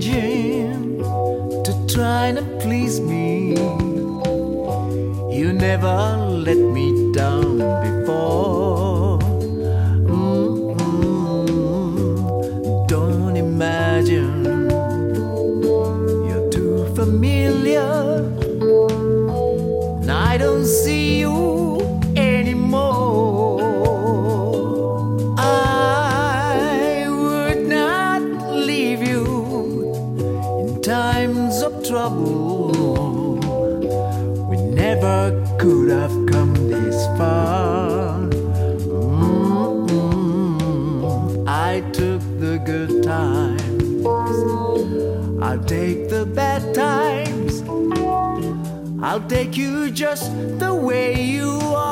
imagine to try and please me. You never let me down before. Don't imagine, you're too familiar, and I don't see you anymore. I would not leave you in times of trouble. We never could have come this far. I took the good times, I'll take the bad times. I'll take you just the way you are.